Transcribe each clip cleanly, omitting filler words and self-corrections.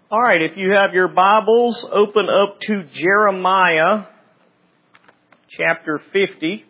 All right, if you have your Bibles, open up to Jeremiah chapter 50.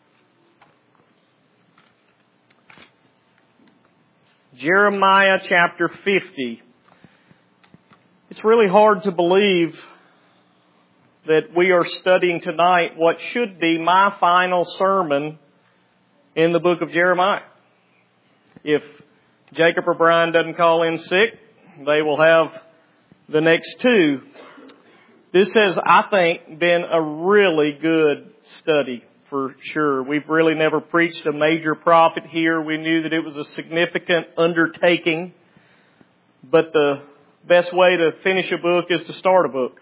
Jeremiah chapter 50. It's really hard to believe that we are studying tonight what should be my final sermon in the book of Jeremiah. If Jacob or Brian doesn't call in sick, they will have the next two. This has, I think, been a really good study for sure. We've really never preached a major prophet here. We knew that it was a significant undertaking, but the best way to finish a book is to start a book.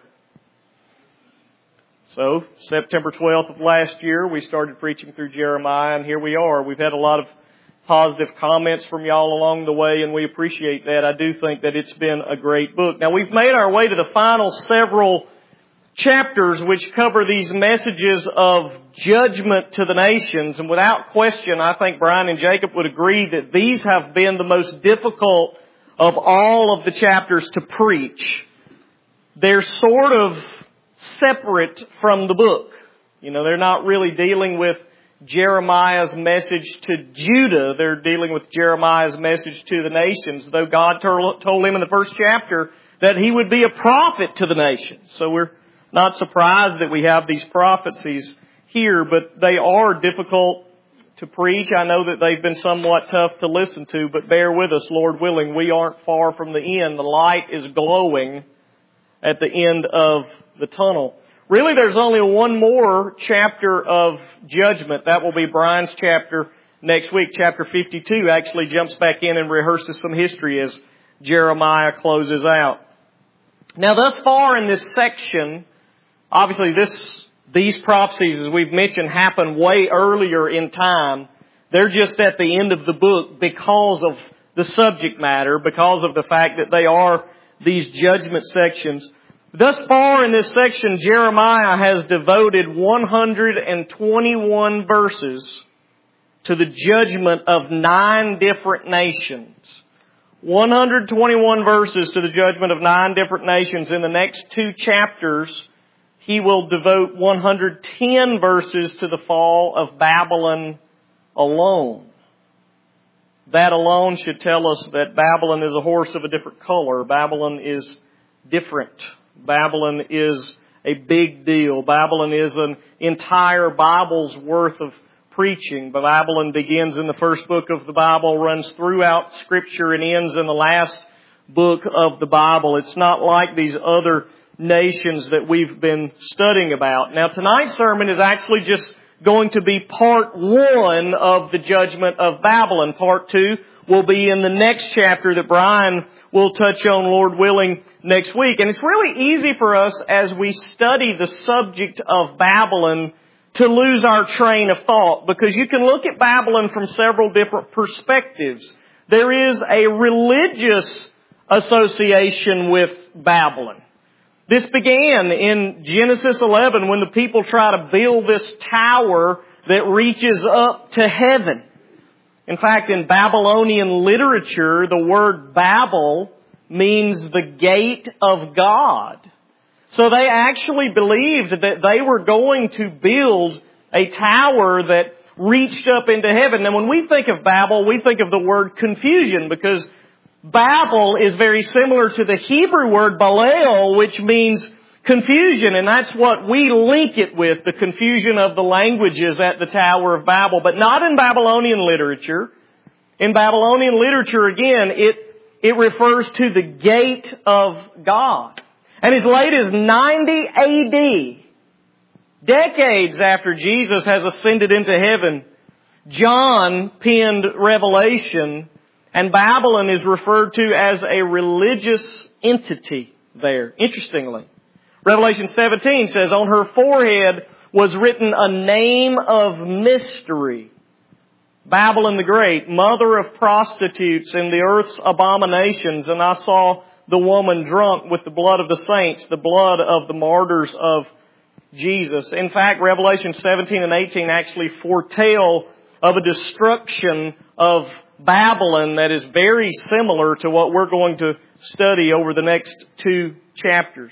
So, September 12th of last year, we started preaching through Jeremiah, and here we are. We've had a lot of positive comments from y'all along the way, and we appreciate that. I do think that it's been a great book. Now, we've made our way to the final several chapters which cover these messages of judgment to the nations, and without question, I think Brian and Jacob would agree that these have been the most difficult of all of the chapters to preach. They're sort of separate from the book. You know, they're not really dealing with Jeremiah's message to Judah. They're dealing with Jeremiah's message to the nations, though God told him in the first chapter that he would be a prophet to the nations. So we're not surprised that we have these prophecies here, but they are difficult to preach. I know that they've been somewhat tough to listen to, but bear with us, Lord willing. We aren't far from the end. The light is glowing at the end of the tunnel. Really, there's only one more chapter of judgment. That will be Brian's chapter next week. Chapter 52 actually jumps back in and rehearses some history as Jeremiah closes out. Now, thus far in this section, obviously these prophecies, as we've mentioned, happen way earlier in time. They're just at the end of the book because of the subject matter, because of the fact that they are these judgment sections. Thus far in this section, Jeremiah has devoted 121 verses to the judgment of 9 different nations. 121 verses to the judgment of 9 different nations. In the next 2 chapters, he will devote 110 verses to the fall of Babylon alone. That alone should tell us that Babylon is a horse of a different color. Babylon is different. Babylon is a big deal. Babylon is an entire Bible's worth of preaching. Babylon begins in the first book of the Bible, runs throughout Scripture, and ends in the last book of the Bible. It's not like these other nations that we've been studying about. Now, tonight's sermon is actually just going to be part 1 of the judgment of Babylon. Part 2 will be in the next chapter that Brian will touch on, Lord willing, next week. And it's really easy for us as we study the subject of Babylon to lose our train of thought, because you can look at Babylon from several different perspectives. There is a religious association with Babylon. This began in Genesis 11 when the people try to build this tower that reaches up to heaven. In fact, in Babylonian literature, the word Babel means the gate of God. So they actually believed that they were going to build a tower that reached up into heaven. Now, when we think of Babel, we think of the word confusion, because Babel is very similar to the Hebrew word Balel, which means confusion, and that's what we link it with, the confusion of the languages at the Tower of Babel, but not in Babylonian literature. In Babylonian literature, again, it refers to the gate of God. And as late as 90 AD, decades after Jesus has ascended into heaven, John penned Revelation, and Babylon is referred to as a religious entity there, interestingly. Revelation 17 says, on her forehead was written a name of mystery. Babylon the Great, mother of prostitutes and the earth's abominations. And I saw the woman drunk with the blood of the saints, the blood of the martyrs of Jesus. In fact, Revelation 17 and 18 actually foretell of a destruction of Babylon that is very similar to what we're going to study over the next 2 chapters.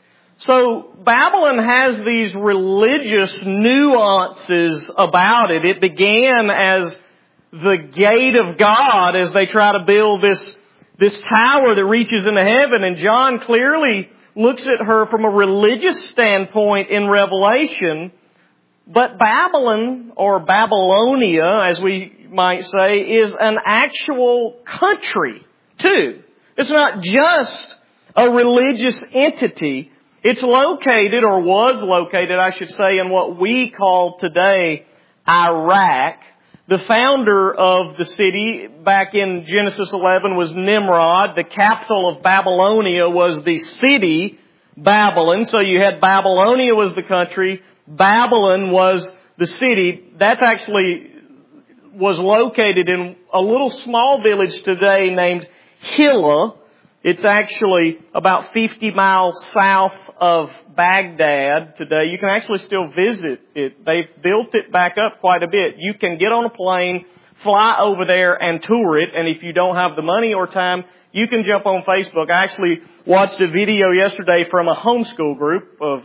So Babylon has these religious nuances about it. It began as the gate of God as they try to build this tower that reaches into heaven. And John clearly looks at her from a religious standpoint in Revelation. But Babylon, or Babylonia, as we might say, is an actual country, too. It's not just a religious entity. It's located, or was located, I should say, in what we call today Iraq. The founder of the city back in Genesis 11 was Nimrod. The capital of Babylonia was the city, Babylon. So you had Babylonia was the country, Babylon was the city. That actually was located in a little small village today named Hilla. It's actually about 50 miles south of Baghdad today. You can actually still visit it. They've built it back up quite a bit. You can get on a plane, fly over there and tour it. And if you don't have the money or time, you can jump on Facebook. I actually watched a video yesterday from a homeschool group of,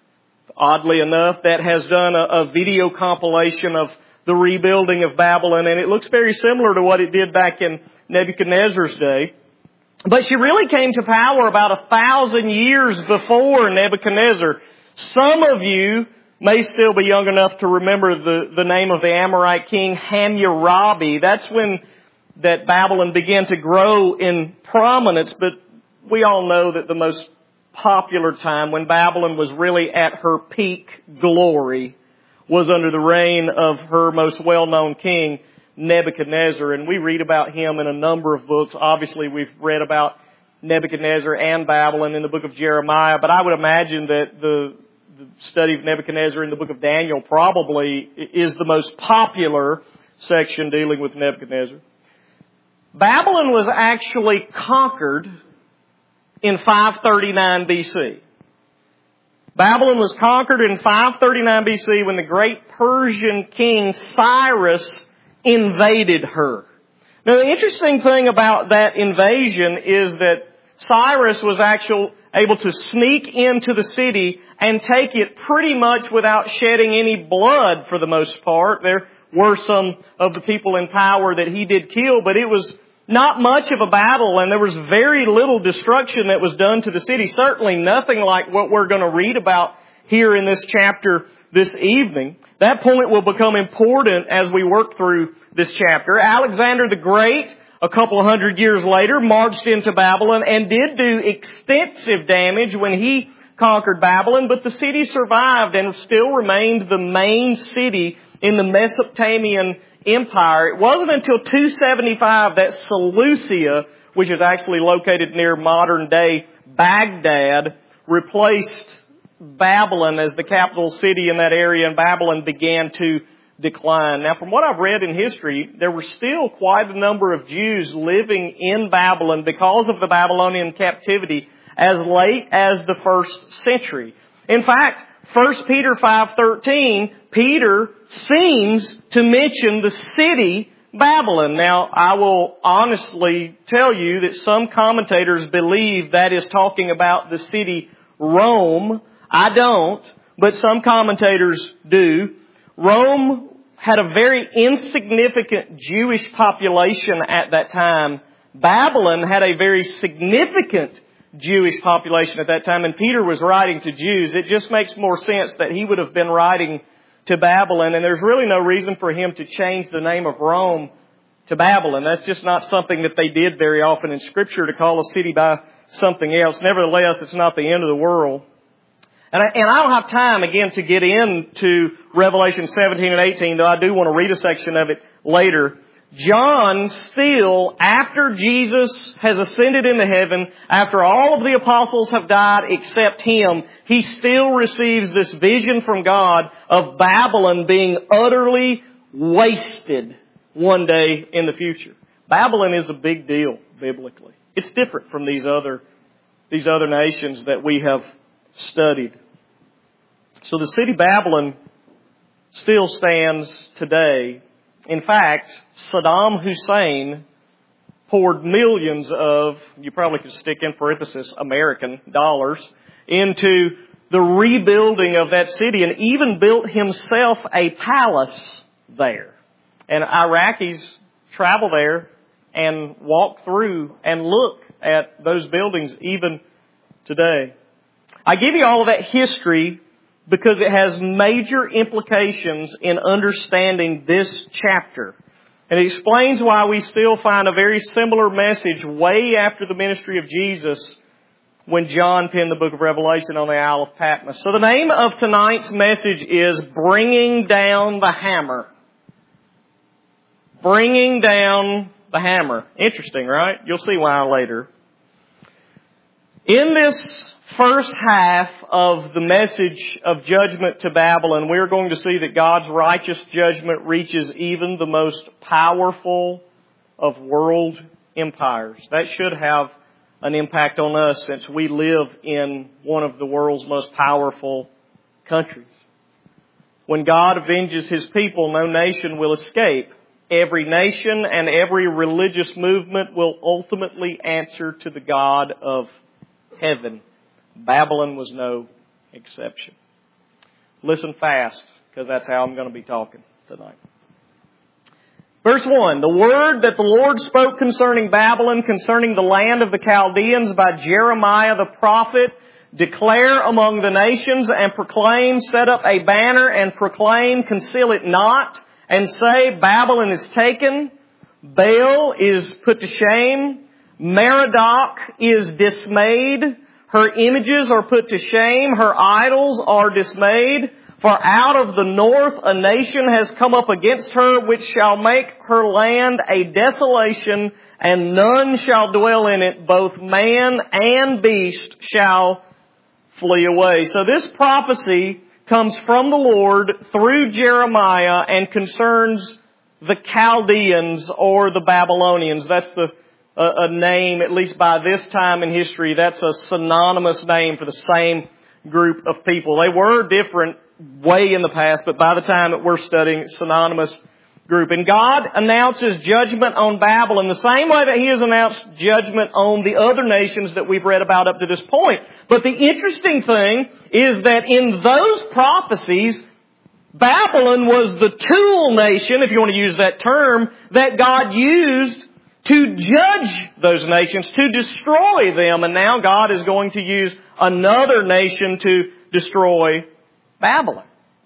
oddly enough, that has done a video compilation of the rebuilding of Babylon. And it looks very similar to what it did back in Nebuchadnezzar's day. But she really came to power about 1,000 years before Nebuchadnezzar. Some of you may still be young enough to remember the name of the Amorite king Hammurabi. That's when that Babylon began to grow in prominence. But we all know that the most popular time when Babylon was really at her peak glory was under the reign of her most well-known king, Nebuchadnezzar, and we read about him in a number of books. Obviously, we've read about Nebuchadnezzar and Babylon in the book of Jeremiah, but I would imagine that the study of Nebuchadnezzar in the book of Daniel probably is the most popular section dealing with Nebuchadnezzar. Babylon was actually conquered in 539 BC. Babylon was conquered in 539 BC when the great Persian king Cyrus invaded her. Now, the interesting thing about that invasion is that Cyrus was actually able to sneak into the city and take it pretty much without shedding any blood for the most part. There were some of the people in power that he did kill, but it was not much of a battle, and there was very little destruction that was done to the city. Certainly nothing like what we're going to read about here in this chapter this evening. That point will become important as we work through this chapter. Alexander the Great, a couple of hundred years later, marched into Babylon and did do extensive damage when he conquered Babylon, but the city survived and still remained the main city in the Mesopotamian Empire. It wasn't until 275 that Seleucia, which is actually located near modern-day Baghdad, replaced Babylon as the capital city in that area, and Babylon began to decline. Now, from what I've read in history, there were still quite a number of Jews living in Babylon because of the Babylonian captivity as late as the 1st century. In fact, 1 Peter 5:13, Peter seems to mention the city Babylon. Now, I will honestly tell you that some commentators believe that is talking about the city Rome. I don't, but some commentators do. Rome had a very insignificant Jewish population at that time. Babylon had a very significant Jewish population at that time, and Peter was writing to Jews. It just makes more sense that he would have been writing to Babylon, and there's really no reason for him to change the name of Rome to Babylon. That's just not something that they did very often in Scripture, to call a city by something else. Nevertheless, it's not the end of the world. And I don't have time, again, to get into Revelation 17 and 18, though I do want to read a section of it later. John still, after Jesus has ascended into heaven, after all of the apostles have died except him, he still receives this vision from God of Babylon being utterly wasted one day in the future. Babylon is a big deal biblically. It's different from these other nations that we have studied. So the city Babylon still stands today. In fact, Saddam Hussein poured millions of, you probably could stick in parenthesis, American dollars, into the rebuilding of that city and even built himself a palace there. And Iraqis travel there and walk through and look at those buildings even today. I give you all of that history because it has major implications in understanding this chapter. And it explains why we still find a very similar message way after the ministry of Jesus when John penned the book of Revelation on the Isle of Patmos. So the name of tonight's message is Bringing Down the Hammer. Bringing Down the Hammer. Interesting, right? You'll see why later. In this first half of the message of judgment to Babylon, we're going to see that God's righteous judgment reaches even the most powerful of world empires. That should have an impact on us since we live in one of the world's most powerful countries. When God avenges His people, no nation will escape. Every nation and every religious movement will ultimately answer to the God of heaven. Babylon was no exception. Listen fast, because that's how I'm going to be talking tonight. Verse 1, the word that the Lord spoke concerning Babylon, concerning the land of the Chaldeans by Jeremiah the prophet, declare among the nations and proclaim, set up a banner and proclaim, conceal it not, and say, Babylon is taken, Baal is put to shame, Merodach is dismayed, her images are put to shame, her idols are dismayed. For out of the north a nation has come up against her, which shall make her land a desolation, and none shall dwell in it. Both man and beast shall flee away. So this prophecy comes from the Lord through Jeremiah and concerns the Chaldeans or the Babylonians. That's a name, at least by this time in history, that's a synonymous name for the same group of people. They were different way in the past, but by the time that we're studying, synonymous group. And God announces judgment on Babylon the same way that He has announced judgment on the other nations that we've read about up to this point. But the interesting thing is that in those prophecies, Babylon was the tool nation, if you want to use that term, that God used to judge those nations, to destroy them. And now God is going to use another nation to destroy Babylon.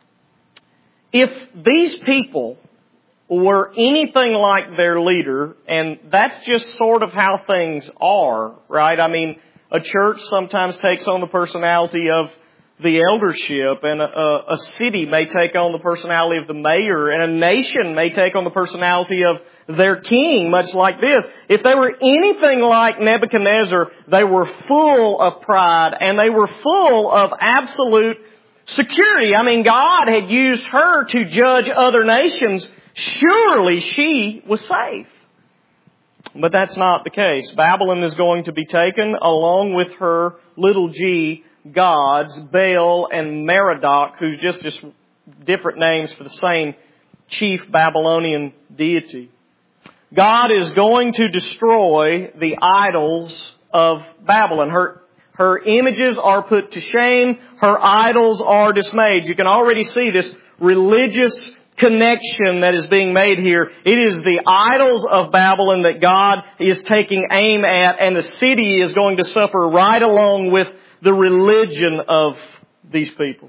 If these people were anything like their leader, and that's just sort of how things are, right? I mean, a church sometimes takes on the personality of the eldership, and a city may take on the personality of the mayor, and a nation may take on the personality of their king, much like this. If they were anything like Nebuchadnezzar, they were full of pride, and they were full of absolute security. I mean, God had used her to judge other nations. Surely she was safe. But that's not the case. Babylon is going to be taken along with her little g gods, Baal and Merodach, who's just different names for the same chief Babylonian deity. God is going to destroy the idols of Babylon. Her images are put to shame. Her idols are dismayed. You can already see this religious connection that is being made here. It is the idols of Babylon that God is taking aim at, and the city is going to suffer right along with the religion of these people.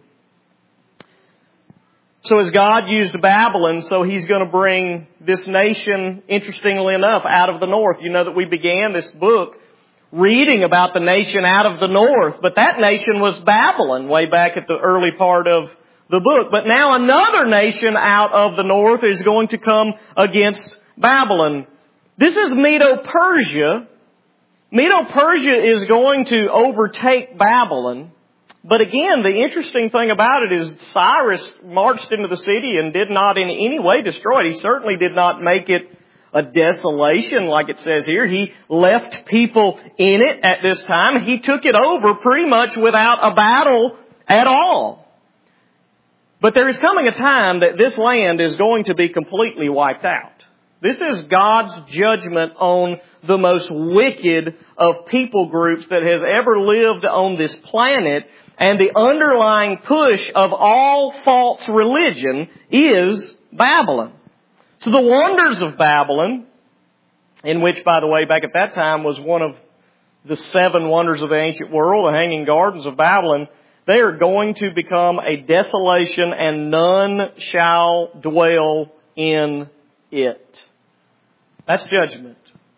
So as God used Babylon, so He's going to bring this nation, interestingly enough, out of the north. You know that we began this book reading about the nation out of the north, but that nation was Babylon way back at the early part of the book. But now another nation out of the north is going to come against Babylon. This is Medo-Persia. Medo-Persia is going to overtake Babylon. But again, the interesting thing about it is Cyrus marched into the city and did not in any way destroy it. He certainly did not make it a desolation like it says here. He left people in it at this time. He took it over pretty much without a battle at all. But there is coming a time that this land is going to be completely wiped out. This is God's judgment on the most wicked of people groups that has ever lived on this planet. And the underlying push of all false religion is Babylon. So the wonders of Babylon, in which, by the way, back at that time was one of the 7 wonders of the ancient world, the Hanging Gardens of Babylon, they are going to become a desolation and none shall dwell in it. That's judgment.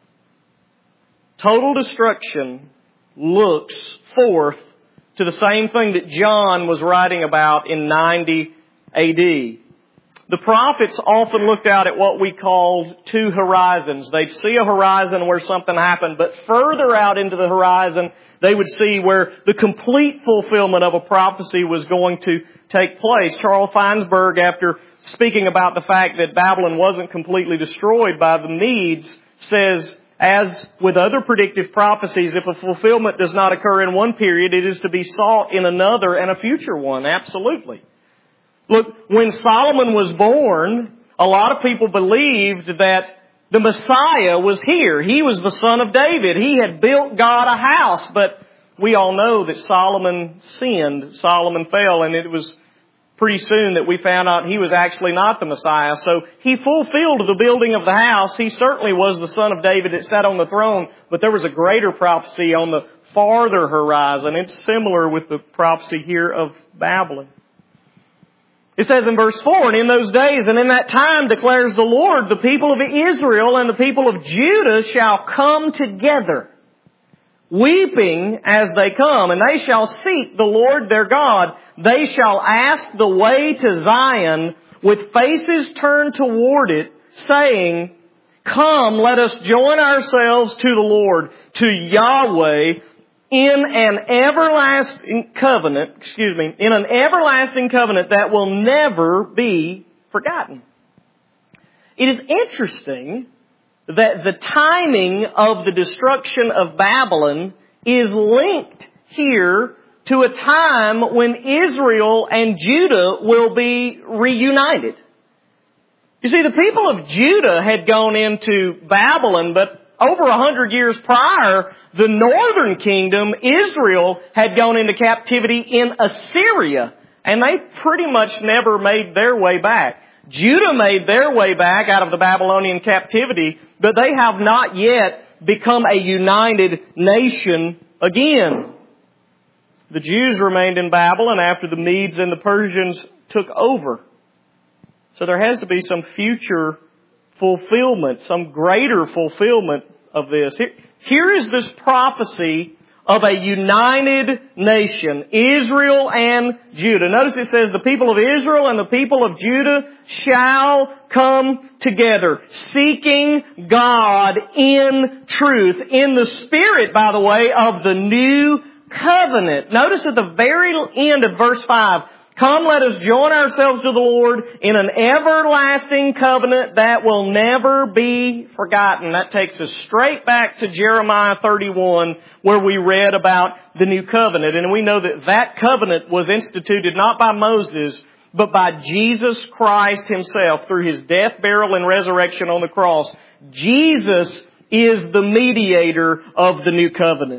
Total destruction looks forth to the same thing that John was writing about in 90 AD. The prophets often looked out at what we called 2 horizons. They'd see a horizon where something happened, but further out into the horizon, they would see where the complete fulfillment of a prophecy was going to take place. Charles Feinsberg, after speaking about the fact that Babylon wasn't completely destroyed by the Medes, says, as with other predictive prophecies, if a fulfillment does not occur in one period, it is to be sought in another and a future one. Absolutely. Look, when Solomon was born, a lot of people believed that the Messiah was here. He was the son of David. He had built God a house, but we all know that Solomon sinned. Solomon fell, and it was pretty soon that we found out he was actually not the Messiah. So he fulfilled the building of the house. He certainly was the son of David that sat on the throne, but there was a greater prophecy on the farther horizon. It's similar with the prophecy here of Babylon. It says in verse 4, and in those days and in that time declares the Lord, the people of Israel and the people of Judah shall come together, weeping as they come, and they shall seek the Lord their God. They shall ask the way to Zion with faces turned toward it, saying, come, let us join ourselves to the Lord, to Yahweh, in an everlasting covenant that will never be forgotten. It is interesting that the timing of the destruction of Babylon is linked here to a time when Israel and Judah will be reunited. You see, the people of Judah had gone into Babylon, but over 100 years prior, the northern kingdom, Israel, had gone into captivity in Assyria, and they pretty much never made their way back. Judah made their way back out of the Babylonian captivity, but they have not yet become a united nation again. The Jews remained in Babylon after the Medes and the Persians took over. So there has to be some future fulfillment, some greater fulfillment of this. Here is this prophecy of a united nation, Israel and Judah. Notice it says the people of Israel and the people of Judah shall come together, seeking God in truth, in the spirit, by the way, of the new covenant. Notice at the very end of verse 5, come, let us join ourselves to the Lord in an everlasting covenant that will never be forgotten. That takes us straight back to Jeremiah 31, where we read about the new covenant. And we know that that covenant was instituted not by Moses, but by Jesus Christ Himself through His death, burial, and resurrection on the cross. Jesus is the mediator of the new covenant.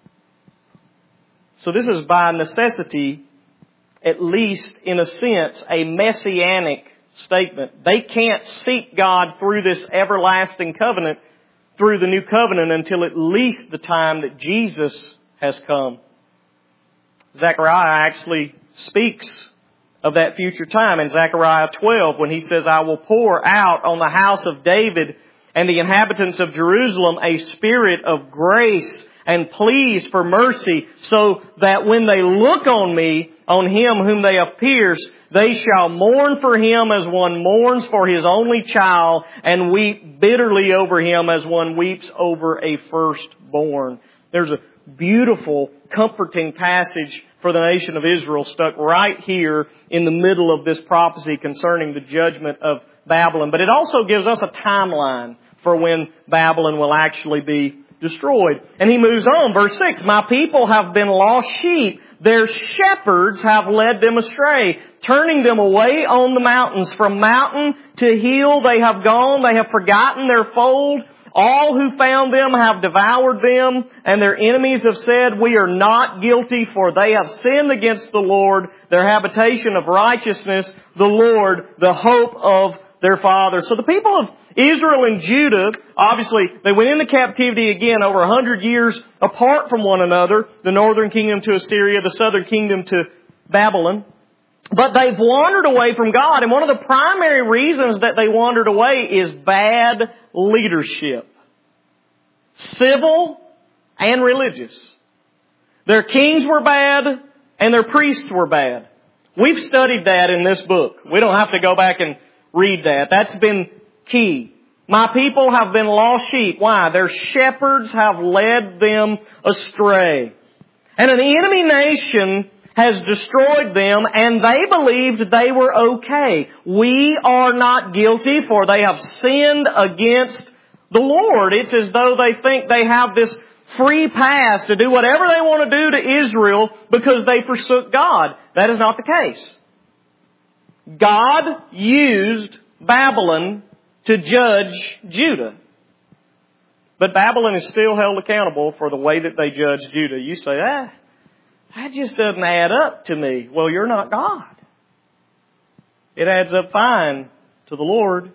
So this is by necessity, at least in a sense, a messianic statement. They can't seek God through this everlasting covenant, through the new covenant, until at least the time that Jesus has come. Zechariah actually speaks of that future time in Zechariah 12 when he says, I will pour out on the house of David and the inhabitants of Jerusalem a spirit of grace and pleas for mercy, so that when they look on me, on Him whom they have pierced, they shall mourn for Him as one mourns for his only child, and weep bitterly over him as one weeps over a firstborn. There's a beautiful, comforting passage for the nation of Israel stuck right here in the middle of this prophecy concerning the judgment of Babylon. But it also gives us a timeline for when Babylon will actually be destroyed. And he moves on, verse 6, my people have been lost sheep. Their shepherds have led them astray, turning them away on the mountains. From mountain to hill they have gone. They have forgotten their fold. All who found them have devoured them, and their enemies have said, we are not guilty, for they have sinned against the Lord, their habitation of righteousness, the Lord, the hope of their father. So the people of Israel and Judah, obviously, they went into captivity again over 100 years apart from one another. The northern kingdom to Assyria, the southern kingdom to Babylon. But they've wandered away from God. And one of the primary reasons that they wandered away is bad leadership. Civil and religious. Their kings were bad and their priests were bad. We've studied that in this book. We don't have to go back and read that. That's been key. My people have been lost sheep. Why? Their shepherds have led them astray. And an enemy nation has destroyed them, and they believed they were okay. We are not guilty, for they have sinned against the Lord. It's as though they think they have this free pass to do whatever they want to do to Israel because they forsook God. That is not the case. God used Babylon to judge Judah. But Babylon is still held accountable for the way that they judge Judah. You say, that just doesn't add up to me. Well, you're not God. It adds up fine to the Lord.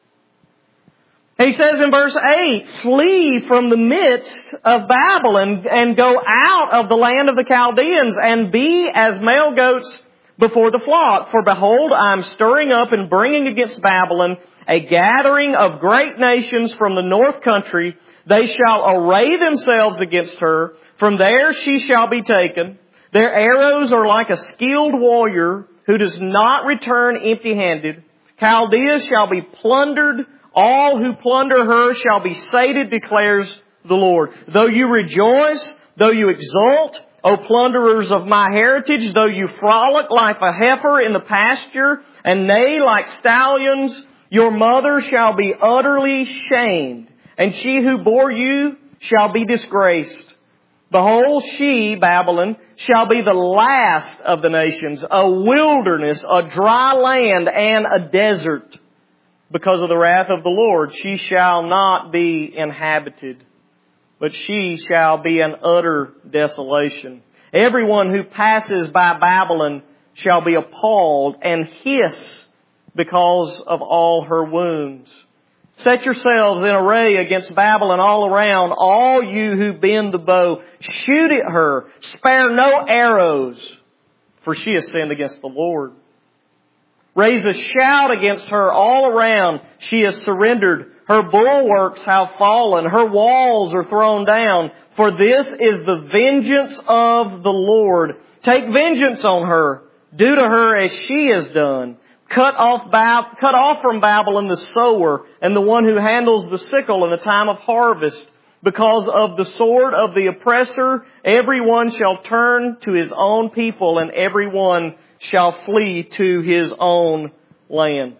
He says in verse 8, flee from the midst of Babylon and go out of the land of the Chaldeans and be as male goats before the flock. For behold, I am stirring up and bringing against Babylon a gathering of great nations from the north country. They shall array themselves against her. From there she shall be taken. Their arrows are like a skilled warrior who does not return empty-handed. Chaldea shall be plundered. All who plunder her shall be sated, declares the Lord. Though you rejoice, though you exult, O plunderers of my heritage, though you frolic like a heifer in the pasture and neigh like stallions, your mother shall be utterly shamed, and she who bore you shall be disgraced. Behold, she, Babylon, shall be the last of the nations, a wilderness, a dry land, and a desert. Because of the wrath of the Lord, she shall not be inhabited, but she shall be an utter desolation. Everyone who passes by Babylon shall be appalled and hiss because of all her wounds. Set yourselves in array against Babylon all around, all you who bend the bow. Shoot at her. Spare no arrows, for she has sinned against the Lord. Raise a shout against her all around. She has surrendered. Her bulwarks have fallen. Her walls are thrown down. For this is the vengeance of the Lord. Take vengeance on her. Do to her as she has done. Cut off from Babylon the sower and the one who handles the sickle in the time of harvest. Because of the sword of the oppressor, everyone shall turn to his own people, and everyone shall flee to his own land.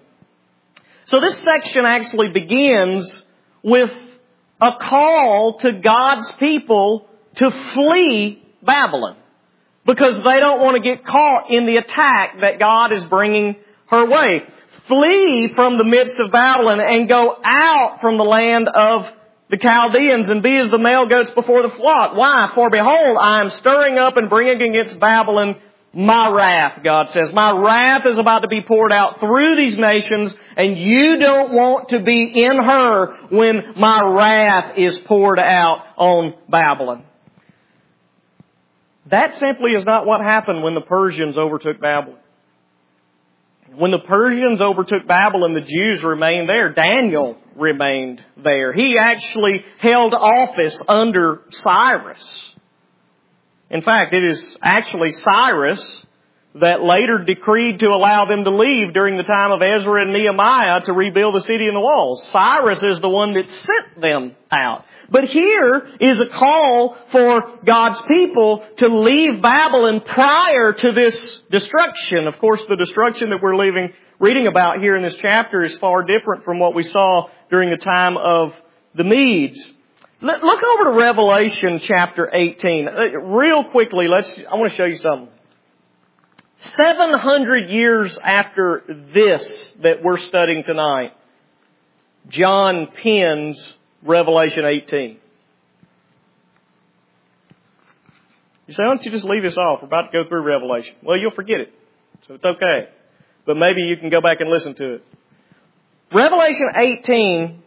So this section actually begins with a call to God's people to flee Babylon, because they don't want to get caught in the attack that God is bringing her way. Flee from the midst of Babylon and go out from the land of the Chaldeans and be as the male goats before the flock. Why? For behold, I am stirring up and bringing against Babylon my wrath, God says. My wrath is about to be poured out through these nations, and you don't want to be in her when my wrath is poured out on Babylon. That simply is not what happened when the Persians overtook Babylon. When the Persians overtook Babylon, the Jews remained there. Daniel remained there. He actually held office under Cyrus. In fact, it is actually Cyrus that later decreed to allow them to leave during the time of Ezra and Nehemiah to rebuild the city and the walls. Cyrus is the one that sent them out. But here is a call for God's people to leave Babylon prior to this destruction. Of course, the destruction that we're reading about here in this chapter is far different from what we saw during the time of the Medes. Look over to Revelation chapter 18. Real quickly, I want to show you something. 700 years after this that we're studying tonight, John pens Revelation 18. You say, why don't you just leave this off? We're about to go through Revelation. Well, you'll forget it, so it's okay. But maybe you can go back and listen to it. Revelation 18,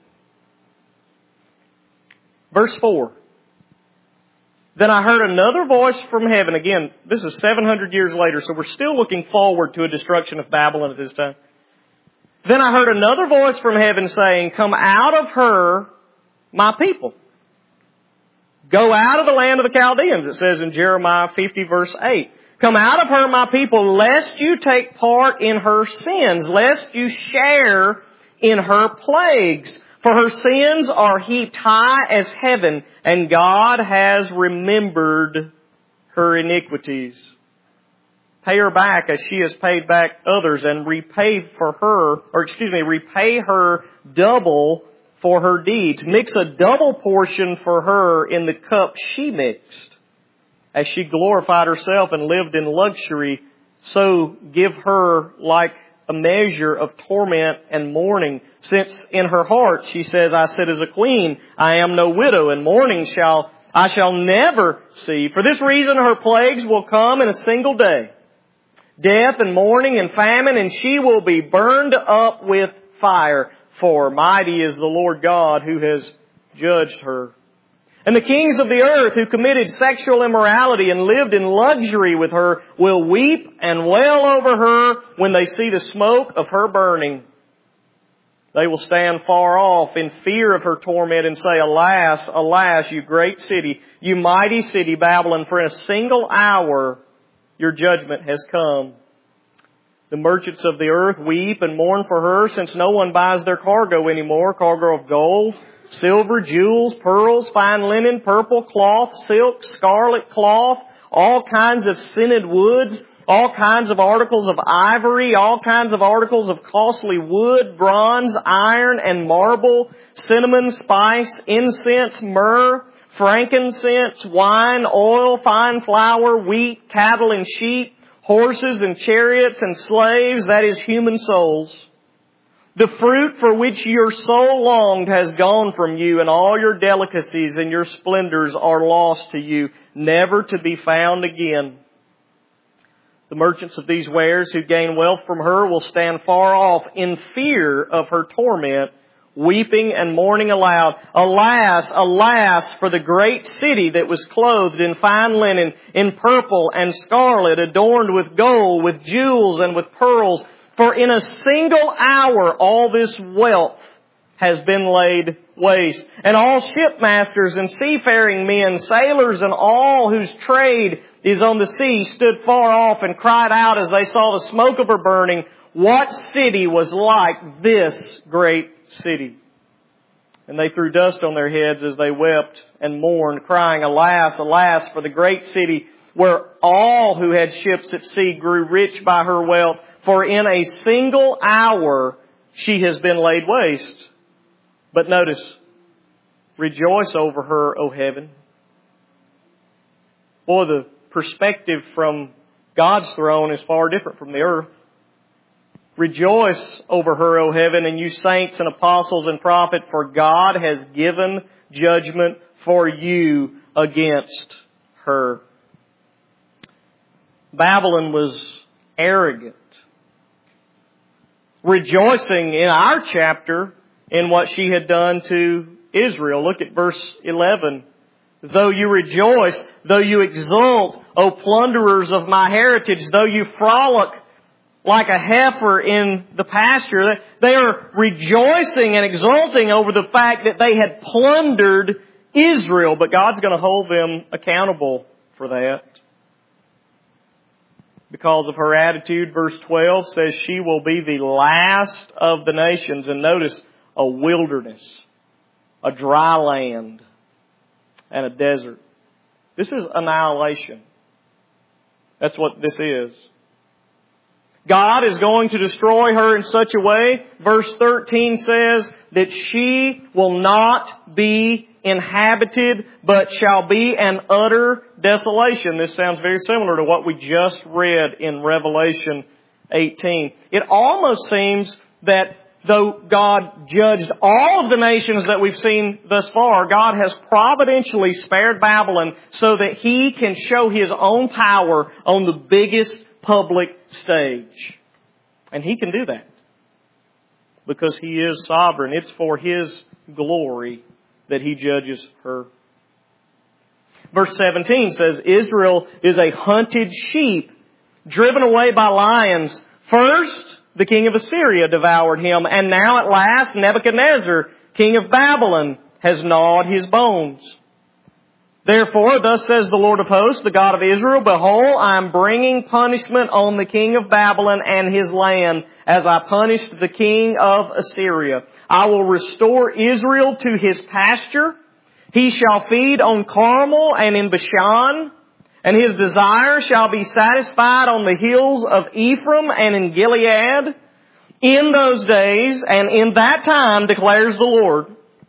verse 4. Then I heard another voice from heaven. Again, this is 700 years later, so we're still looking forward to a destruction of Babylon at this time. Then I heard another voice from heaven saying, come out of her, my people. Go out of the land of the Chaldeans, it says in Jeremiah 50 verse 8. Come out of her, my people, lest you take part in her sins, lest you share in her plagues. For her sins are heaped high as heaven, and God has remembered her iniquities. Pay her back as she has paid back others, and repay her double for her deeds. Mix a double portion for her in the cup she mixed. As she glorified herself and lived in luxury, so give her like a measure of torment and mourning, since in her heart she says, I sit as a queen, I am no widow, and mourning I shall never see. For this reason her plagues will come in a single day, death and mourning and famine, and she will be burned up with fire. For mighty is the Lord God who has judged her. And the kings of the earth who committed sexual immorality and lived in luxury with her will weep and wail over her when they see the smoke of her burning. They will stand far off in fear of her torment and say, alas, alas, you great city, you mighty city, Babylon, for in a single hour your judgment has come. The merchants of the earth weep and mourn for her, since no one buys their cargo anymore, cargo of gold, silver, jewels, pearls, fine linen, purple cloth, silk, scarlet cloth, all kinds of scented woods, all kinds of articles of ivory, all kinds of articles of costly wood, bronze, iron, and marble, cinnamon, spice, incense, myrrh, frankincense, wine, oil, fine flour, wheat, cattle and sheep, horses and chariots and slaves, that is human souls. The fruit for which your soul longed has gone from you, and all your delicacies and your splendors are lost to you, never to be found again. The merchants of these wares who gain wealth from her will stand far off in fear of her torment, weeping and mourning aloud. Alas, alas, for the great city that was clothed in fine linen, in purple and scarlet, adorned with gold, with jewels and with pearls. For in a single hour all this wealth has been laid waste. And all shipmasters and seafaring men, sailors and all whose trade is on the sea stood far off and cried out as they saw the smoke of her burning, what city was like this great city? And they threw dust on their heads as they wept and mourned, crying, alas, alas, for the great city where all who had ships at sea grew rich by her wealth. For in a single hour she has been laid waste. But notice, rejoice over her, O heaven. Boy, the perspective from God's throne is far different from the earth. Rejoice over her, O heaven, and you saints and apostles and prophets, for God has given judgment for you against her. Babylon was arrogant, rejoicing in our chapter in what she had done to Israel. Look at verse 11. Though you rejoice, though you exult, O plunderers of my heritage, though you frolic like a heifer in the pasture, they are rejoicing and exulting over the fact that they had plundered Israel, but God's going to hold them accountable for that. Because of her attitude, verse 12 says she will be the last of the nations. And notice, a wilderness, a dry land, and a desert. This is annihilation. That's what this is. God is going to destroy her in such a way, verse 13 says, that she will not be inhabited, but shall be an utter desolation. This sounds very similar to what we just read in Revelation 18. It almost seems that though God judged all of the nations that we've seen thus far, God has providentially spared Babylon so that He can show His own power on the biggest public stage. And He can do that because He is sovereign. It's for His glory that He judges her. Verse 17 says, Israel is a hunted sheep, driven away by lions. First, the king of Assyria devoured him, and now at last Nebuchadnezzar, king of Babylon, has gnawed his bones. Therefore, thus says the Lord of hosts, the God of Israel, Behold, I am bringing punishment on the king of Babylon and his land, as I punished the king of Assyria. I will restore Israel to his pasture. He shall feed on Carmel and in Bashan, and his desire shall be satisfied on the hills of Ephraim and in Gilead. In those days and in that time, declares the Lord,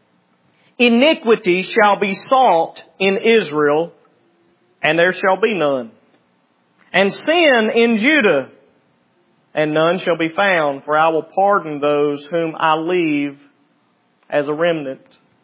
iniquity shall be sought in Israel, and there shall be none. And sin in Judah, and none shall be found, for I will pardon those whom I leave as a remnant.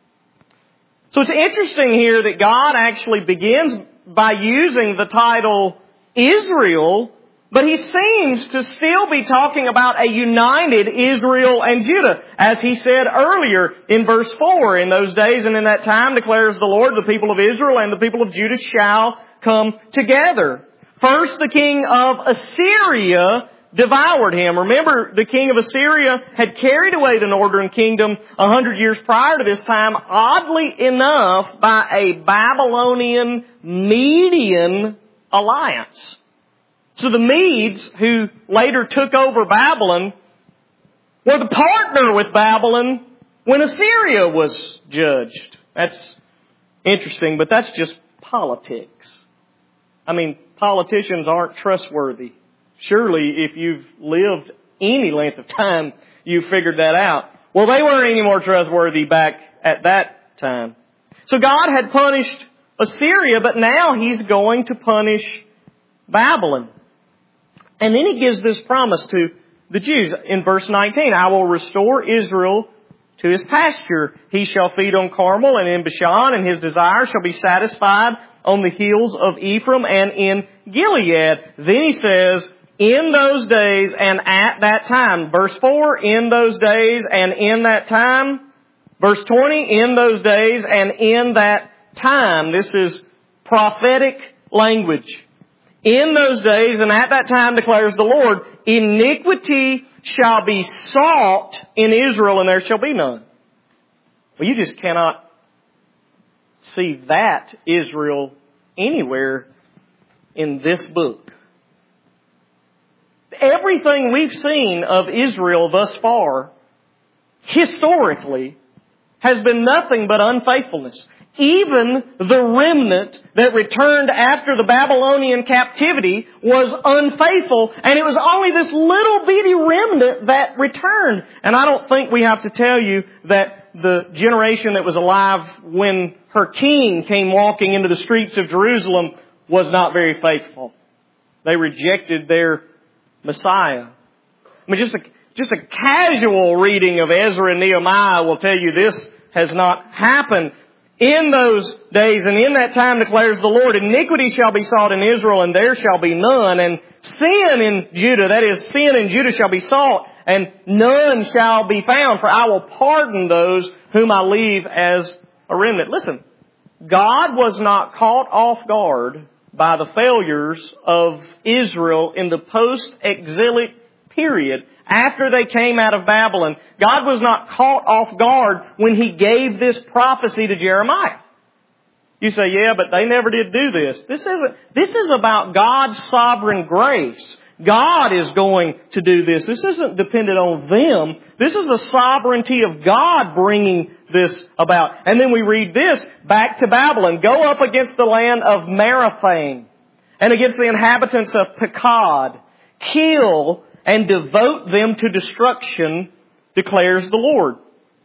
So it's interesting here that God actually begins by using the title Israel, but He seems to still be talking about a united Israel and Judah. As He said earlier in verse 4, in those days and in that time, declares the Lord, the people of Israel and the people of Judah shall come together. First, the king of Assyria devoured him. Remember, the king of Assyria had carried away the northern kingdom 100 years prior to this time, oddly enough, by a Babylonian-Median alliance. So the Medes, who later took over Babylon, were the partner with Babylon when Assyria was judged. That's interesting, but that's just politics. I mean, politicians aren't trustworthy. Surely, if you've lived any length of time, you've figured that out. Well, they weren't any more trustworthy back at that time. So God had punished Assyria, but now He's going to punish Babylon. And then He gives this promise to the Jews in verse 19. I will restore Israel to his pasture. He shall feed on Carmel and in Bashan, and his desire shall be satisfied on the hills of Ephraim and in Gilead. Then He says, in those days and at that time. Verse 4, in those days and in that time. Verse 20, in those days and in that time. This is prophetic language. In those days and at that time, declares the Lord, iniquity shall be sought in Israel, and there shall be none. Well, you just cannot see that Israel anywhere in this book. Everything we've seen of Israel thus far, historically, has been nothing but unfaithfulness. Even the remnant that returned after the Babylonian captivity was unfaithful, and it was only this little bitty remnant that returned. And I don't think we have to tell you that the generation that was alive when her king came walking into the streets of Jerusalem was not very faithful. They rejected their Messiah. I mean, just a casual reading of Ezra and Nehemiah will tell you this has not happened. In those days and in that time, declares the Lord, iniquity shall be sought in Israel, and there shall be none. And sin in Judah, that is, sin in Judah shall be sought, and none shall be found. For I will pardon those whom I leave as a remnant. Listen, God was not caught off guard by the failures of Israel in the post-exilic period. After they came out of Babylon, God was not caught off guard when He gave this prophecy to Jeremiah. You say, yeah, but they never did do this. This is about God's sovereign grace. God is going to do this. This isn't dependent on them. This is the sovereignty of God bringing this about. And then we read this, back to Babylon. Go up against the land of Merophaim and against the inhabitants of Pekod. Kill and devote them to destruction, declares the Lord.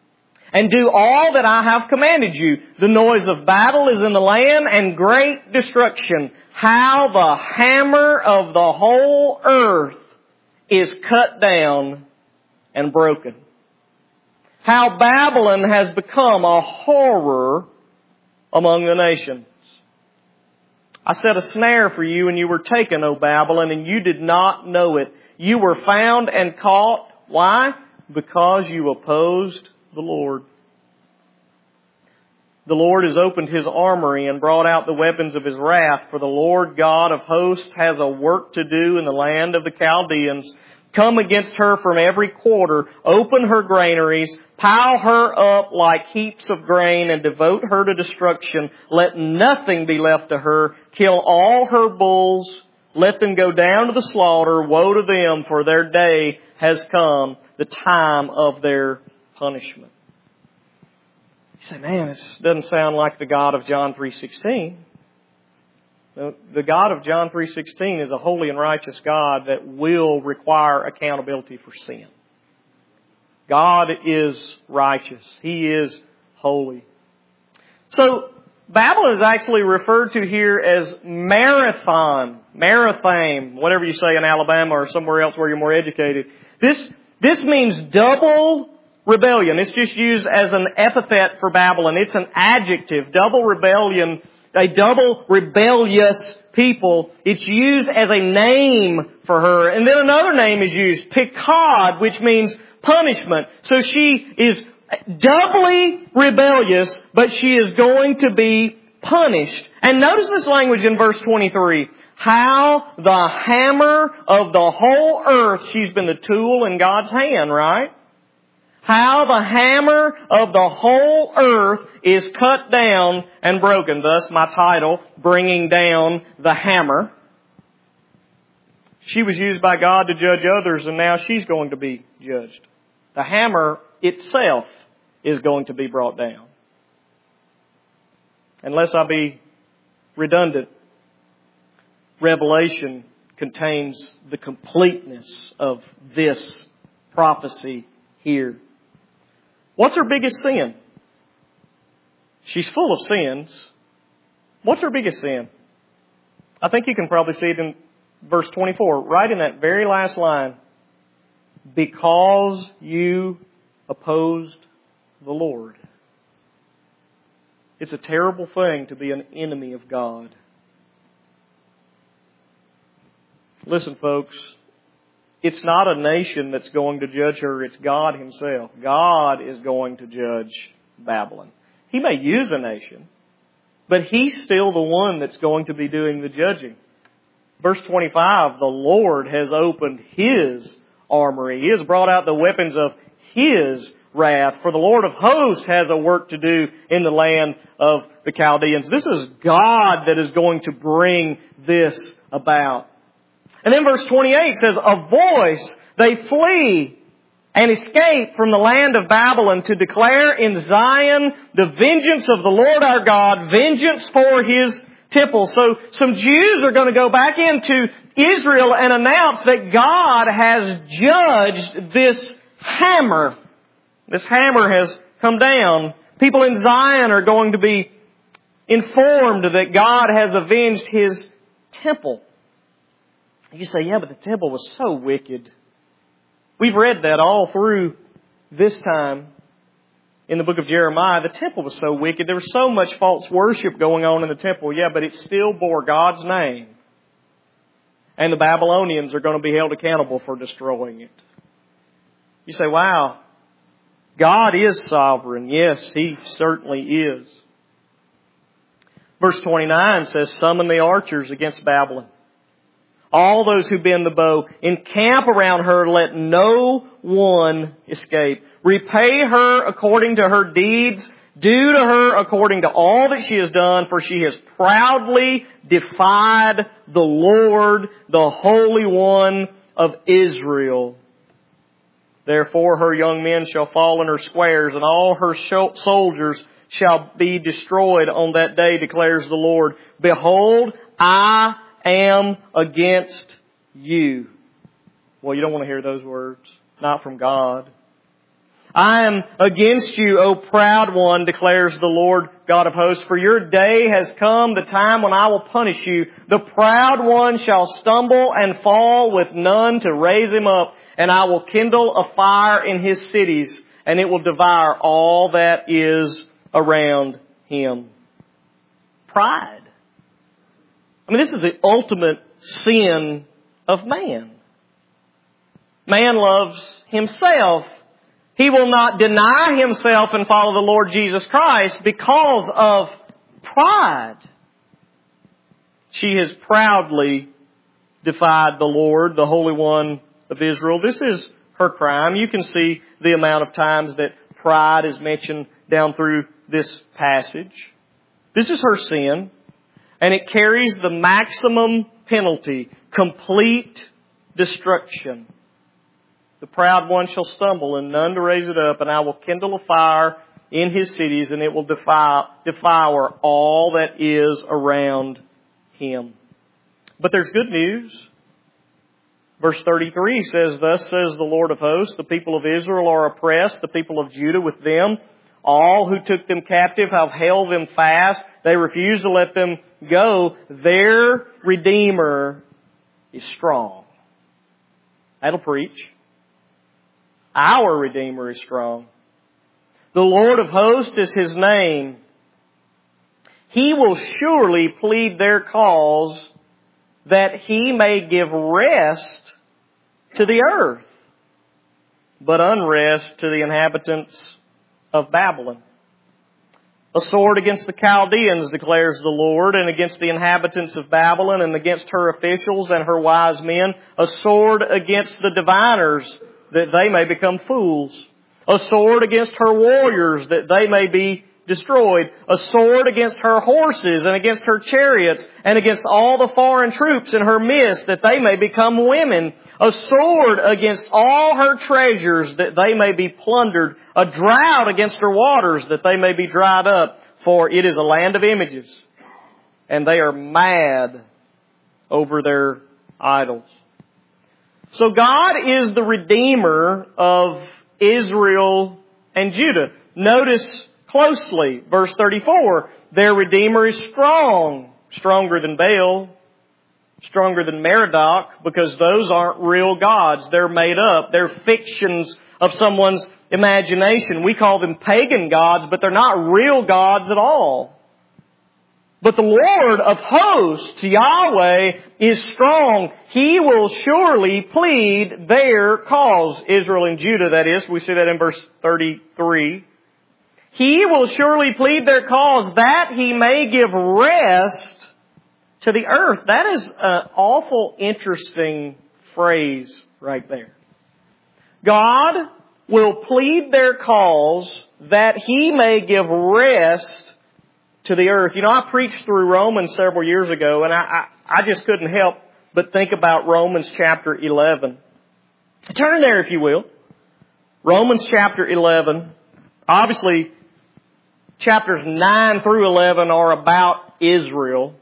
and do all that I have commanded you. The noise of battle is in the land and great destruction. How the hammer of the whole earth is cut down and broken. How Babylon has become a horror among the nations. I set a snare for you, and you were taken, O Babylon, and you did not know it. You were found and caught. Why? Because you opposed the Lord. The Lord has opened His armory and brought out the weapons of His wrath, for the Lord God of hosts has a work to do in the land of the Chaldeans. Come against her from every quarter, open her granaries, pile her up like heaps of grain, and devote her to destruction. Let nothing be left to her. Kill all her bulls. Let them go down to the slaughter. Woe to them, for their day has come, the time of their punishment. You say, man, this doesn't sound like the God of John 3:16. The God of John 3:16 is a holy and righteous God that will require accountability for sin. God is righteous. He is holy. So, Babylon is actually referred to here as Marathaim, whatever you say in Alabama or somewhere else where you're more educated. This means double rebellion. It's just used as an epithet for Babylon. It's an adjective. Double rebellion, a double rebellious people. It's used as a name for her. And then another name is used, Pekod, which means punishment. So she is doubly rebellious, but she is going to be punished. And notice this language in verse 23. How the hammer of the whole earth, she's been the tool in God's hand, right? How the hammer of the whole earth is cut down and broken. Thus my title, Bringing Down the Hammer. She was used by God to judge others, and now she's going to be judged. The hammer itself is going to be brought down. Unless I be redundant, Revelation contains the completeness of this prophecy here. What's her biggest sin? She's full of sins. What's her biggest sin? I think you can probably see it in verse 24, right in that very last line. Because you opposed the Lord. It's a terrible thing to be an enemy of God. Listen, folks. It's not a nation that's going to judge her. It's God Himself. God is going to judge Babylon. He may use a nation, but He's still the one that's going to be doing the judging. Verse 25, the Lord has opened His armory. He has brought out the weapons of His wrath. For the Lord of hosts has a work to do in the land of the Chaldeans. This is God that is going to bring this about. And then verse 28 says, a voice, they flee and escape from the land of Babylon to declare in Zion the vengeance of the Lord our God, vengeance for His temple. So some Jews are going to go back into Israel and announce that God has judged this hammer. This hammer has come down. People in Zion are going to be informed that God has avenged His temple. You say, yeah, but the temple was so wicked. We've read that all through this time in the book of Jeremiah. The temple was so wicked. There was so much false worship going on in the temple. Yeah, but it still bore God's name. And the Babylonians are going to be held accountable for destroying it. You say, wow, God is sovereign. Yes, He certainly is. Verse 29 says, summon the archers against Babylon. All those who bend the bow, encamp around her, let no one escape. Repay her according to her deeds. Do to her according to all that she has done, for she has proudly defied the Lord, the Holy One of Israel. Therefore her young men shall fall in her squares, and all her soldiers shall be destroyed on that day, declares the Lord. Behold, I am against you. Well, you don't want to hear those words. Not from God. I am against you, O proud one, declares the Lord God of hosts, for your day has come, the time when I will punish you. The proud one shall stumble and fall with none to raise him up, and I will kindle a fire in his cities, and it will devour all that is around him. Pride. I mean, this is the ultimate sin of man. Man loves himself. He will not deny himself and follow the Lord Jesus Christ because of pride. She has proudly defied the Lord, the Holy One of Israel. This is her crime. You can see the amount of times that pride is mentioned down through this passage. This is her sin, and it carries the maximum penalty, complete destruction. The proud one shall stumble, and none to raise it up, and I will kindle a fire in his cities, and it will devour all that is around him. But there's good news. Verse 33 says, thus says the Lord of hosts, the people of Israel are oppressed, the people of Judah with them. All who took them captive have held them fast. They refuse to let them go. Their Redeemer is strong. That'll preach. Our Redeemer is strong. The Lord of hosts is His name. He will surely plead their cause that He may give rest to the earth, but unrest to the inhabitants of Babylon. A sword against the Chaldeans, declares the Lord, and against the inhabitants of Babylon, and against her officials and her wise men. A sword against the diviners, that they may become fools. A sword against her warriors, that they may be destroyed. A sword against her horses and against her chariots, and against all the foreign troops in her midst, that they may become women. A sword against all her treasures, that they may be plundered. A drought against her waters, that they may be dried up. For it is a land of images, and they are mad over their idols. So God is the Redeemer of Israel and Judah. Notice closely, verse 34, their Redeemer is strong, stronger than Baal, stronger than Merodach, because those aren't real gods. They're made up. They're fictions of someone's imagination. We call them pagan gods, but they're not real gods at all. But the Lord of hosts, Yahweh, is strong. He will surely plead their cause. Israel and Judah, that is. We see that in verse 33. He will surely plead their cause that He may give rest to the earth. That is an awful interesting phrase right there. God will plead their cause that He may give rest to the earth. You know, I preached through Romans several years ago, and I just couldn't help but think about Romans chapter 11. Turn there if you will. Romans chapter 11. Obviously, chapters 9 through 11 are about Israel.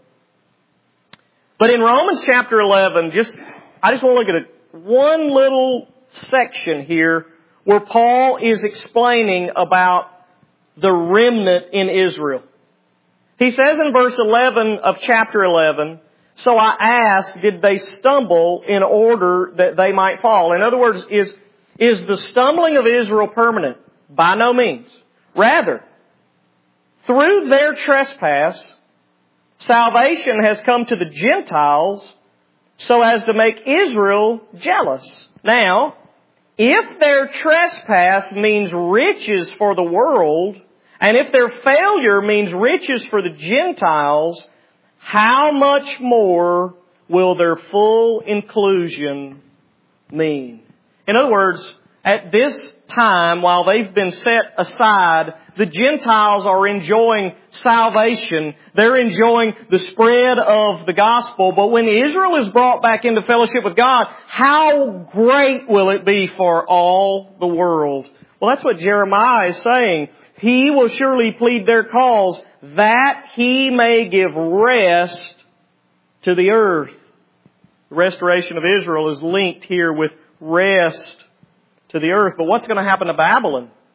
But in Romans chapter 11, I just want to look at one little section here where Paul is explaining about the remnant in Israel. He says in verse 11 of chapter 11, so I asked, did they stumble in order that they might fall? In other words, is the stumbling of Israel permanent? By no means. Rather, through their trespass, salvation has come to the Gentiles so as to make Israel jealous. Now, if their trespass means riches for the world, and if their failure means riches for the Gentiles, how much more will their full inclusion mean? In other words, at this time, while they've been set aside, the Gentiles are enjoying salvation. They're enjoying the spread of the gospel. But when Israel is brought back into fellowship with God, how great will it be for all the world? Well, that's what Jeremiah is saying. He will surely plead their cause that He may give rest to the earth. The restoration of Israel is linked here with rest to the earth. But what's going to happen to Babylon?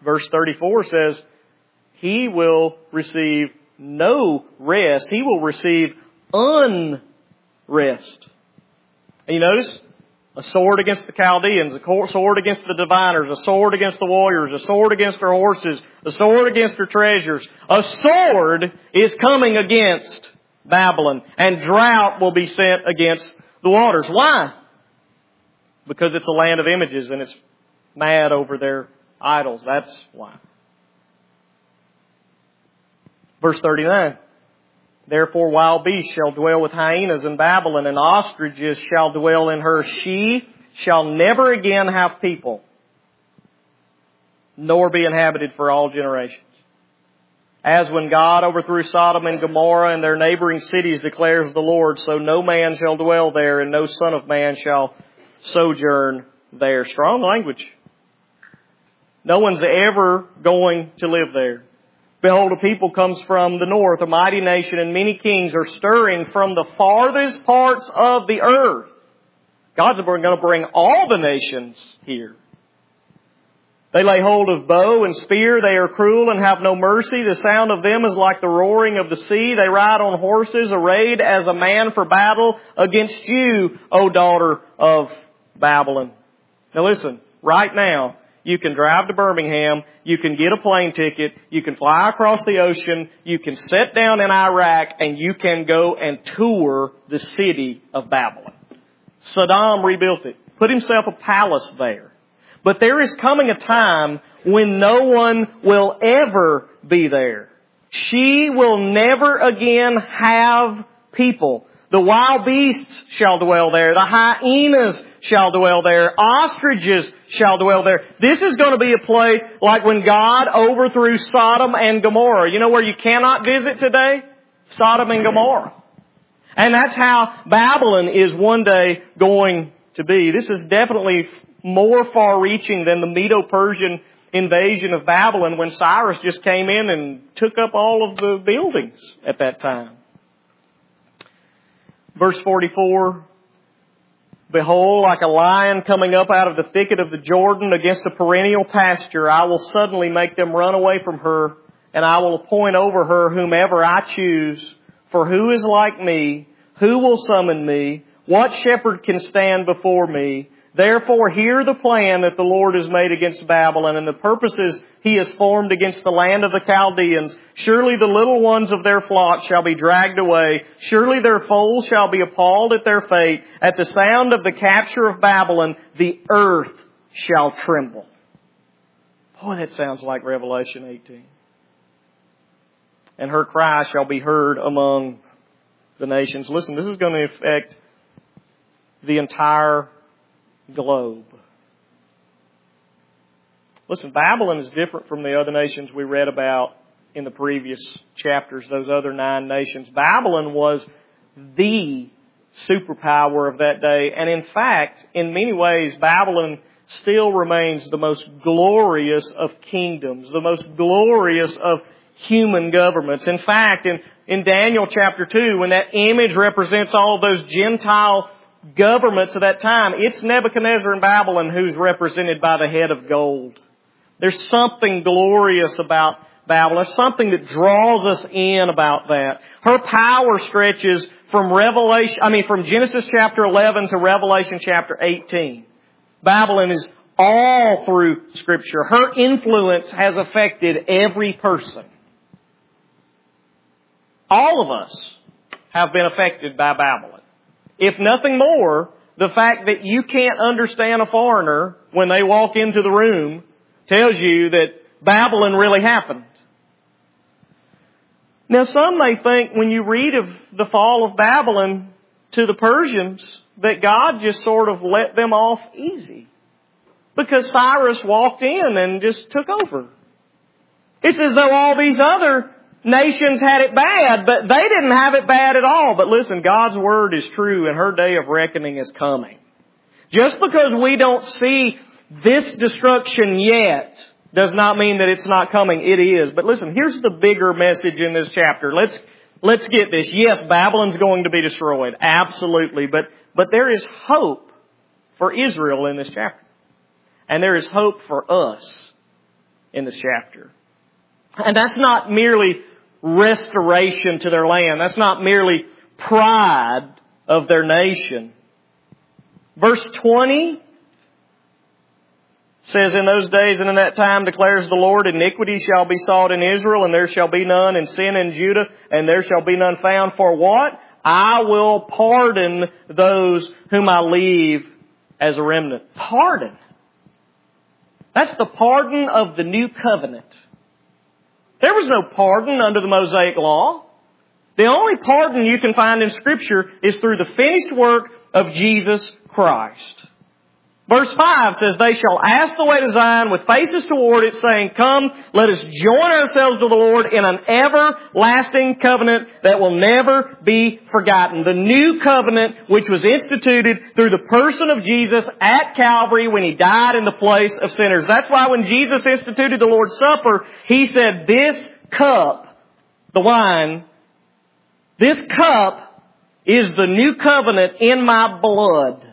Verse 34 says, he will receive no rest. He will receive unrest. And you notice? A sword against the Chaldeans, a sword against the diviners, a sword against the warriors, a sword against their horses, a sword against their treasures. A sword is coming against Babylon, and drought will be sent against the waters. Why? Because it's a land of images and it's mad over their idols. That's why. Verse 39. Therefore wild beasts shall dwell with hyenas in Babylon, and ostriches shall dwell in her. She shall never again have people, nor be inhabited for all generations. As when God overthrew Sodom and Gomorrah and their neighboring cities, declares the Lord, so no man shall dwell there, and no son of man shall sojourn there. Strong language. No one's ever going to live there. Behold, a people comes from the north, a mighty nation, and many kings are stirring from the farthest parts of the earth. God's going to bring all the nations here. They lay hold of bow and spear. They are cruel and have no mercy. The sound of them is like the roaring of the sea. They ride on horses, arrayed as a man for battle against you, O daughter of Babylon. Now listen, right now, you can drive to Birmingham, you can get a plane ticket, you can fly across the ocean, you can sit down in Iraq, and you can go and tour the city of Babylon. Saddam rebuilt it, put himself a palace there. But there is coming a time when no one will ever be there. She will never again have people. The wild beasts shall dwell there. The hyenas shall dwell there. Ostriches shall dwell there. This is going to be a place like when God overthrew Sodom and Gomorrah. You know where you cannot visit today? Sodom and Gomorrah. And that's how Babylon is one day going to be. This is definitely more far-reaching than the Medo-Persian invasion of Babylon when Cyrus just came in and took up all of the buildings at that time. Verse 44, behold, like a lion coming up out of the thicket of the Jordan against a perennial pasture, I will suddenly make them run away from her, and I will appoint over her whomever I choose. For who is like me? Who will summon me? What shepherd can stand before me? Therefore, hear the plan that the Lord has made against Babylon and the purposes He has formed against the land of the Chaldeans. Surely the little ones of their flock shall be dragged away. Surely their foals shall be appalled at their fate. At the sound of the capture of Babylon, the earth shall tremble. Boy, that sounds like Revelation 18. And her cry shall be heard among the nations. Listen, this is going to affect the entire globe. Listen, Babylon is different from the other nations we read about in the previous chapters, those other 9 nations. Babylon was the superpower of that day. And in fact, in many ways, Babylon still remains the most glorious of kingdoms, the most glorious of human governments. In fact, in Daniel chapter 2, when that image represents all of those Gentile governments of that time, it's Nebuchadnezzar in Babylon who's represented by the head of gold. There's something glorious about Babylon. There's something that draws us in about that. Her power stretches from from Genesis chapter 11 to Revelation chapter 18. Babylon is all through Scripture. Her influence has affected every person. All of us have been affected by Babylon. If nothing more, the fact that you can't understand a foreigner when they walk into the room tells you that Babylon really happened. Now, some may think when you read of the fall of Babylon to the Persians that God just sort of let them off easy because Cyrus walked in and just took over. It's as though all these other nations had it bad, but they didn't have it bad at all. But listen, God's Word is true and her day of reckoning is coming. Just because we don't see this destruction yet does not mean that it's not coming. It is. But listen, here's the bigger message in this chapter. Let's get this. Yes, Babylon's going to be destroyed. Absolutely. But there is hope for Israel in this chapter. And there is hope for us in this chapter. And that's not merely restoration to their land. That's not merely pride of their nation. Verse 20 says, in those days and in that time declares the Lord, iniquity shall be sought in Israel, and there shall be none, and sin in Judah, and there shall be none found. For what? I will pardon those whom I leave as a remnant. Pardon. That's the pardon of the new covenant. There was no pardon under the Mosaic law. The only pardon you can find in Scripture is through the finished work of Jesus Christ. Verse 5 says, they shall ask the way to Zion with faces toward it, saying, come, let us join ourselves to the Lord in an everlasting covenant that will never be forgotten. The new covenant which was instituted through the person of Jesus at Calvary when He died in the place of sinners. That's why when Jesus instituted the Lord's Supper, He said, this cup, the wine, this cup is the new covenant in my blood.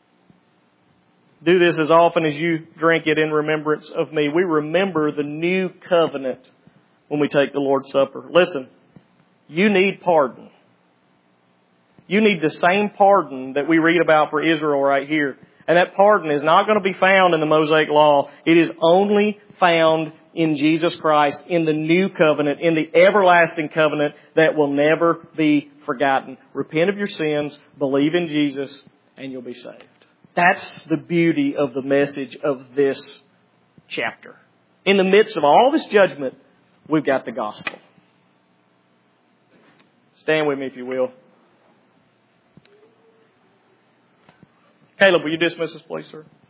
Do this as often as you drink it in remembrance of me. We remember the new covenant when we take the Lord's Supper. Listen, you need pardon. You need the same pardon that we read about for Israel right here. And that pardon is not going to be found in the Mosaic Law. It is only found in Jesus Christ, in the new covenant, in the everlasting covenant that will never be forgotten. Repent of your sins, believe in Jesus, and you'll be saved. That's the beauty of the message of this chapter. In the midst of all this judgment, we've got the gospel. Stand with me if you will. Caleb, will you dismiss us, please, sir?